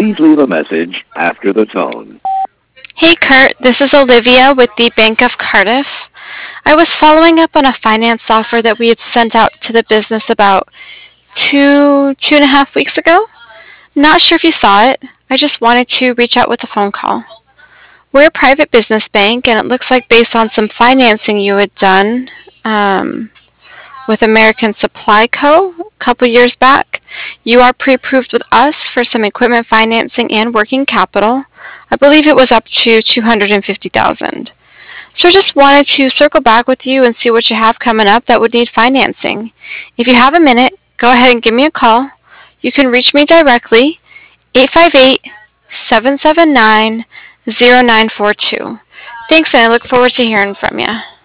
Please leave a message after the tone. Hey Kurt, this is Olivia with the Bank of Cardiff. I was following up on a finance offer that we had sent out to the business about two and a half weeks ago. Not sure if you saw it. I just wanted to reach out with a phone call. We're a private business bank, and it looks like based on some financing you had done um, with American Supply Co. a couple years back, you are pre-approved with us for some equipment financing and working capital. I believe it was up to 250,000. So I just wanted to circle back with you and see what you have coming up that would need financing. If you have a minute, go ahead and give me a call. You can reach me directly, 858-779-0942. Thanks, and I look forward to hearing from you.